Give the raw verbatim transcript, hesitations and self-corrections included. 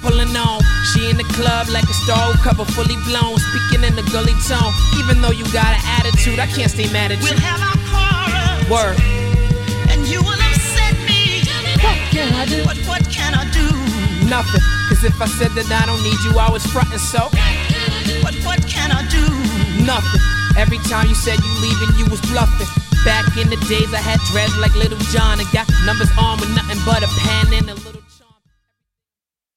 pulling on. She in the club like a star cover fully blown, speaking in the gully tone. Even though you got an attitude, I can't stay mad at you. We'll have our quarrels. Word. And you will upset me. What can I do? But what can I do? Nothing. Cause if I said that I don't need you, I was frontin', so. But what can I do? Nothing. Every time you said you leaving, you was bluffing. Back in the days I had dreads like Little John and got numbers on with nothing but a pen and a little